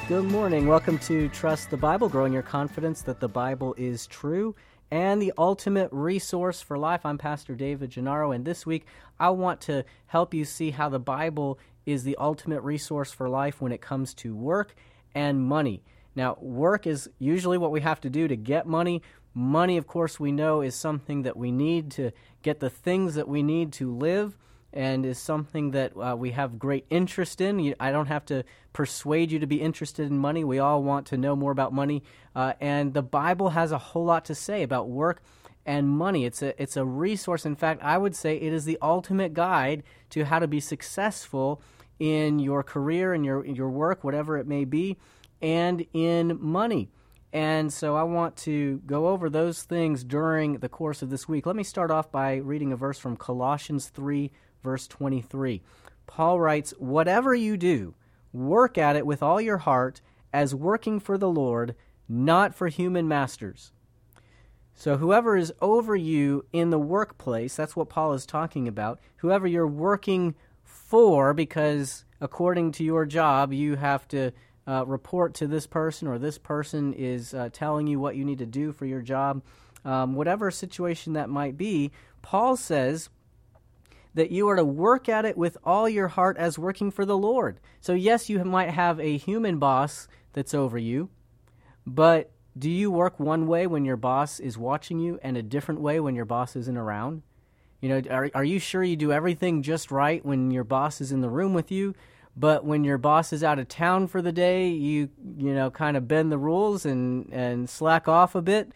Good morning. Welcome to Trust the Bible, growing your confidence that the Bible is true and the ultimate resource for life. I'm Pastor David Gennaro, and this week I want to help you see how the Bible is the ultimate resource for life when it comes to work and money. Now, work is usually what we have to do to get money. Money, of course, we know is something that we need to get the things that we need to live, and is something that we have great interest in. I don't have to persuade you to be interested in money. We all want to know more about money, and the Bible has a whole lot to say about work and money. It's a resource. In fact, I would say it is the ultimate guide to how to be successful in your career and your work, whatever it may be, and in money. And so I want to go over those things during the course of this week. Let me start off by reading a verse from Colossians 3, verse 23. Paul writes, "Whatever you do, work at it with all your heart, as working for the Lord, not for human masters." So whoever is over you in the workplace, that's what Paul is talking about, whoever you're working for, because according to your job, you have to report to this person, or this person is telling you what you need to do for your job, whatever situation that might be, Paul says that you are to work at it with all your heart as working for the Lord. So yes, you might have a human boss that's over you, but do you work one way when your boss is watching you and a different way when your boss isn't around? Are you sure you do everything just right when your boss is in the room with you, but when your boss is out of town for the day, you kind of bend the rules and slack off a bit?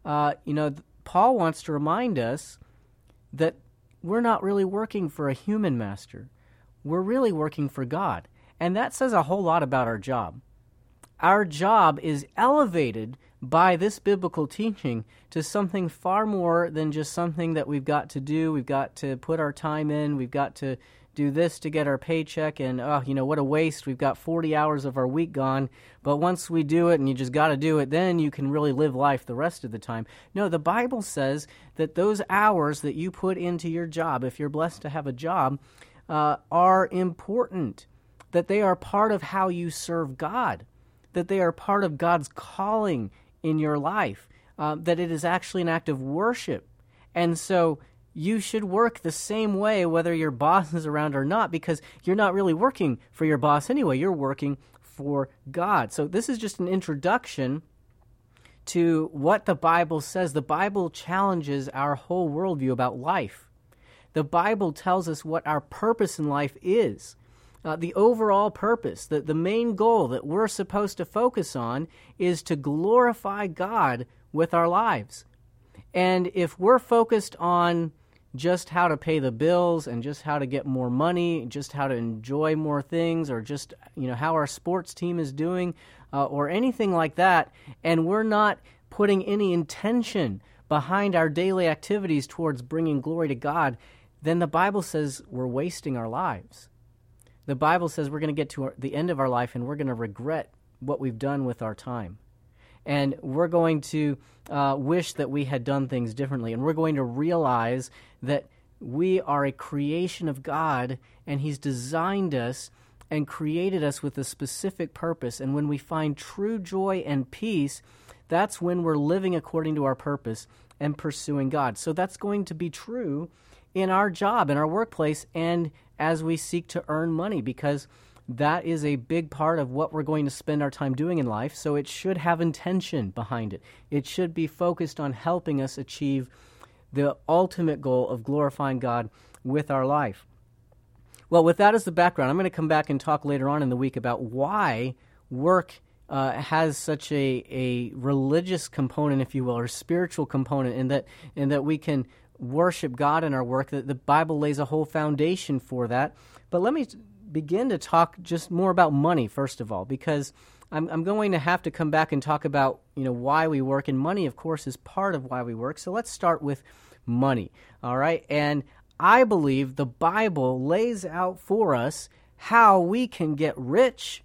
Paul wants to remind us that we're not really working for a human master. We're really working for God. And that says a whole lot about our job. Our job is elevated by this biblical teaching to something far more than just something that we've got to do. We've got to put our time in. We've got to do this to get our paycheck, and what a waste. We've got 40 hours of our week gone, but once we do it, and you just got to do it, then you can really live life the rest of the time. No, the Bible says that those hours that you put into your job, if you're blessed to have a job, are important, that they are part of how you serve God, that they are part of God's calling in your life, that it is actually an act of worship. And so you should work the same way whether your boss is around or not, because you're not really working for your boss anyway. You're working for God. So this is just an introduction to what the Bible says. The Bible challenges our whole worldview about life. The Bible tells us what our purpose in life is. The overall purpose, the main goal that we're supposed to focus on is to glorify God with our lives. And if we're focused on just how to pay the bills and just how to get more money, just how to enjoy more things, or just how our sports team is doing, or anything like that, and we're not putting any intention behind our daily activities towards bringing glory to God, then the Bible says we're wasting our lives. The Bible says we're going to get to the end of our life and we're going to regret what we've done with our time. And we're going to wish that we had done things differently. And we're going to realize that we are a creation of God, and He's designed us and created us with a specific purpose. And when we find true joy and peace, that's when we're living according to our purpose and pursuing God. So that's going to be true in our job, in our workplace, and as we seek to earn money, because that is a big part of what we're going to spend our time doing in life, so it should have intention behind it. It should be focused on helping us achieve the ultimate goal of glorifying God with our life. Well, with that as the background, I'm going to come back and talk later on in the week about why work has such a religious component, if you will, or spiritual component, in that we can worship God in our work, that the Bible lays a whole foundation for that. But let me begin to talk just more about money, first of all, because I'm going to have to come back and talk about why we work, and money, of course, is part of why we work. So let's start with money, all right? And I believe the Bible lays out for us how we can get rich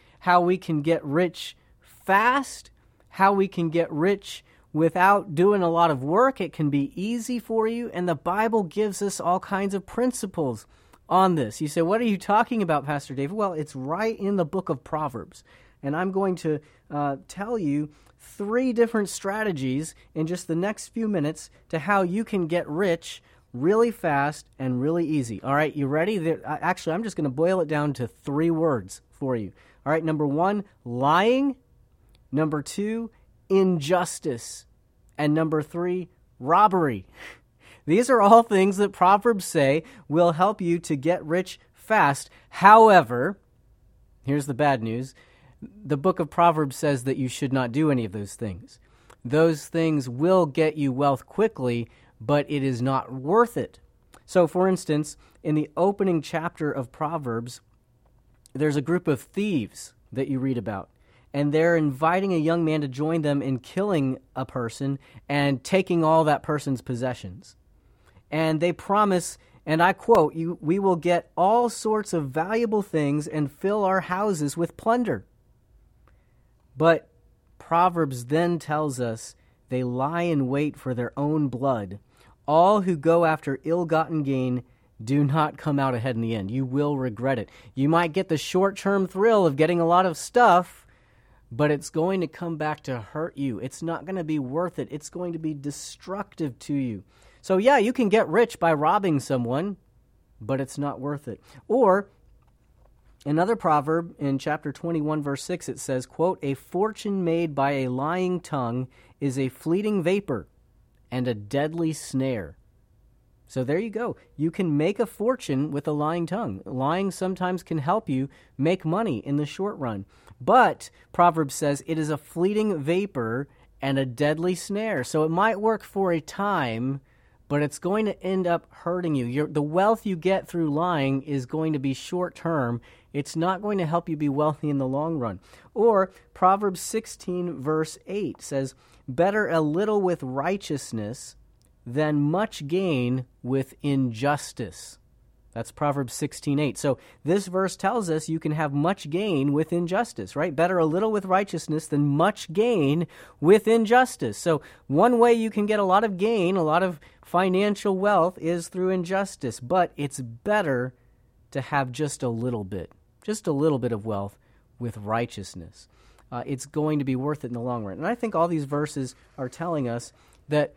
fast, how we can get rich without doing a lot of work. It can be easy for you, and the Bible gives us all kinds of principles on this. You say, what are you talking about, Pastor David? Well, it's right in the book of Proverbs. and I'm going to tell you 3 different strategies in just the next few minutes to how you can get rich really fast and really easy. All right, you ready? Actually, I'm just going to boil it down to 3 words for you. All right, number 1, lying. Number 2, injustice. And number 3, robbery. These are all things that Proverbs say will help you to get rich fast. However, here's the bad news. The book of Proverbs says that you should not do any of those things. Those things will get you wealth quickly, but it is not worth it. So, for instance, in the opening chapter of Proverbs, there's a group of thieves that you read about, and they're inviting a young man to join them in killing a person and taking all that person's possessions. And they promise, and I quote, we will get all sorts of valuable things and fill our houses with plunder. But Proverbs then tells us they lie in wait for their own blood. All who go after ill-gotten gain do not come out ahead in the end. You will regret it. You might get the short-term thrill of getting a lot of stuff, but it's going to come back to hurt you. It's not going to be worth it. It's going to be destructive to you. So yeah, you can get rich by robbing someone, but it's not worth it. Or another proverb in chapter 21, verse 6, it says, quote, "A fortune made by a lying tongue is a fleeting vapor and a deadly snare." So there you go. You can make a fortune with a lying tongue. Lying sometimes can help you make money in the short run. But Proverbs says it is a fleeting vapor and a deadly snare. So it might work for a time, but it's going to end up hurting you. The wealth you get through lying is going to be short term. It's not going to help you be wealthy in the long run. Or Proverbs 16, verse 8 says, "Better a little with righteousness than much gain with injustice." That's Proverbs 16:8. So this verse tells us you can have much gain with injustice, right? Better a little with righteousness than much gain with injustice. So one way you can get a lot of gain, a lot of financial wealth, is through injustice. But it's better to have just a little bit of wealth with righteousness. It's going to be worth it in the long run. And I think all these verses are telling us that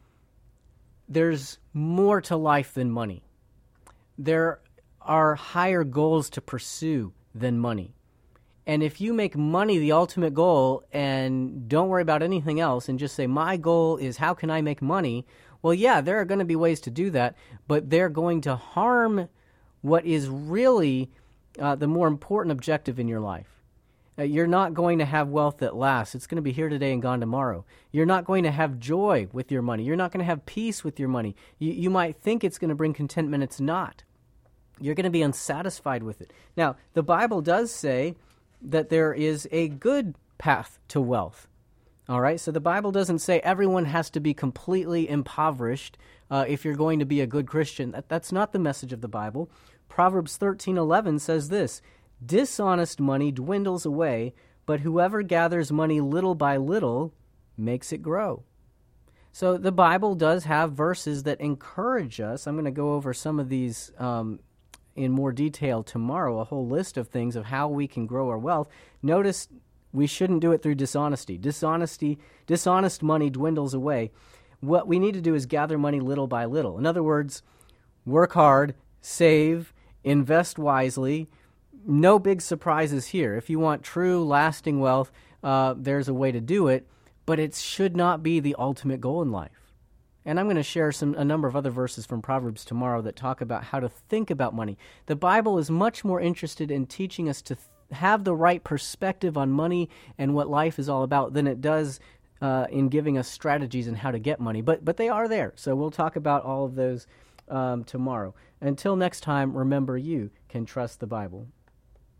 there's more to life than money. There are higher goals to pursue than money. And if you make money the ultimate goal and don't worry about anything else and just say, my goal is how can I make money? Well, yeah, there are going to be ways to do that, but they're going to harm what is really the more important objective in your life. You're not going to have wealth that lasts. It's going to be here today and gone tomorrow. You're not going to have joy with your money. You're not going to have peace with your money. You might think it's going to bring contentment. It's not. You're going to be unsatisfied with it. Now, the Bible does say that there is a good path to wealth. All right? So the Bible doesn't say everyone has to be completely impoverished if you're going to be a good Christian. That's not the message of the Bible. Proverbs 13:11 says this, "Dishonest money dwindles away, but whoever gathers money little by little makes it grow." So the Bible does have verses that encourage us. I'm going to go over some of these in more detail tomorrow, a whole list of things of how we can grow our wealth. Notice we shouldn't do it through dishonesty. Dishonest money dwindles away. What we need to do is gather money little by little. In other words, work hard, save, invest wisely. No big surprises here. If you want true, lasting wealth, there's a way to do it, but it should not be the ultimate goal in life. And I'm going to share a number of other verses from Proverbs tomorrow that talk about how to think about money. The Bible is much more interested in teaching us to have the right perspective on money and what life is all about than it does in giving us strategies on how to get money. But they are there, so we'll talk about all of those tomorrow. Until next time, remember you can trust the Bible.